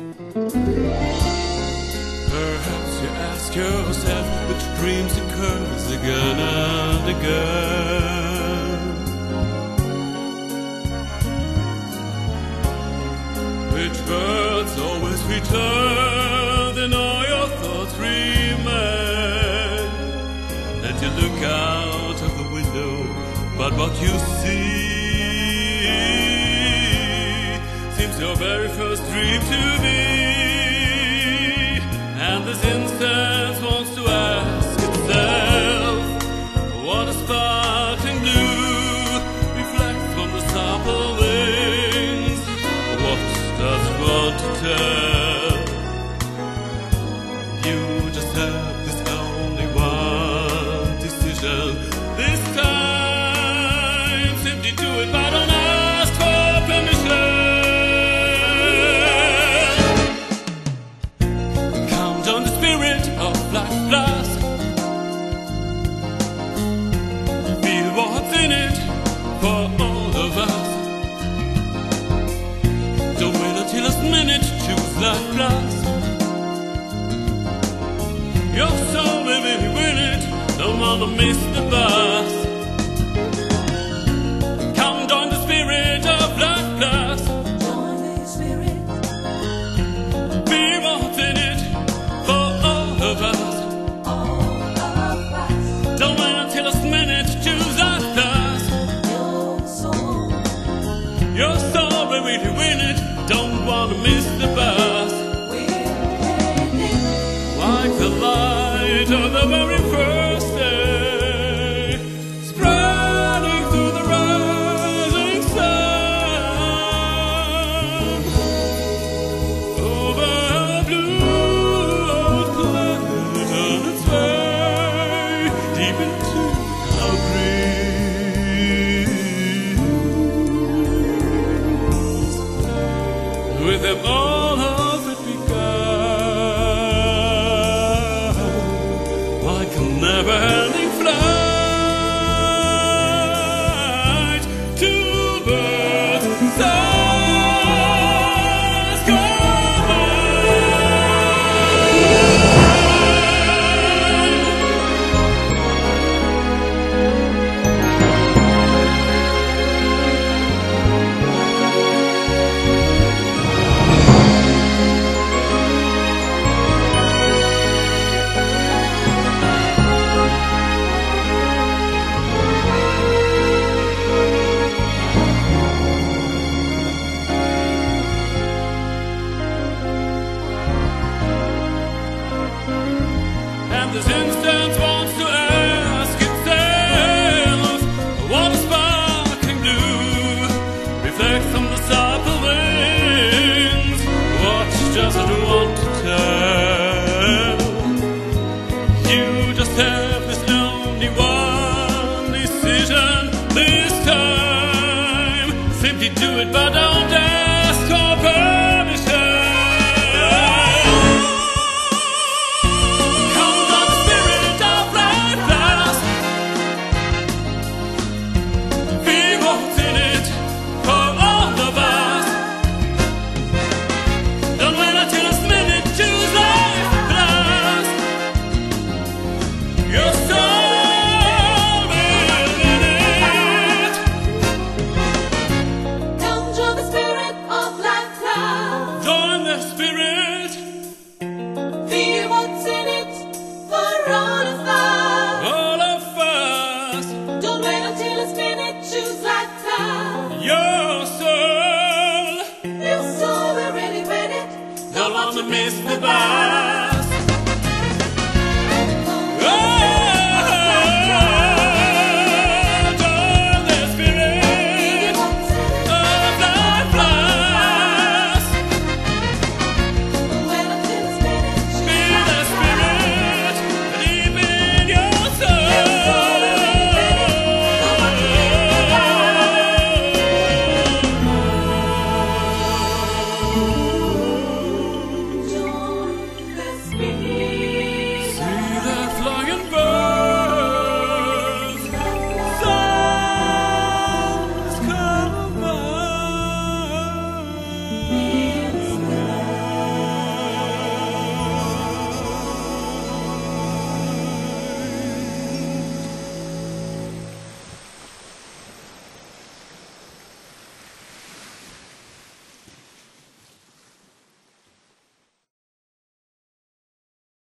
Perhaps you ask yourself which dreams occurs again and again, which words always return, then all your thoughts remain. And you look out of the window, but what you see seems your very first dream to be. And this instant wants to ask itself, what a sparkling blue reflects from the supple wings. What does it want to tell? You just have this only one decision. This time, simply do it, but don't ask for permission. Black blast, feel what's in it for all of us. Don't wait until last minute, choose that blast. Your soul will really win it, don't wanna miss the bus. Come join the spirit of Black Blast. Join the spirit. Be what's in it for all of us. Your soul will really win it, don't wanna miss the bus. Like the light of the very first day, spreading through the rising sun, over a blue planet on its way, deep into our dreams. With them all of it begun, like a never-ending flight to birth, stars this instant wants to ask itself, what a sparkling blue reflects from the supple wings. What does it want to tell? You just have this only one decision. This time, simply do it, but don't ask for permission. Don't want to miss the bus.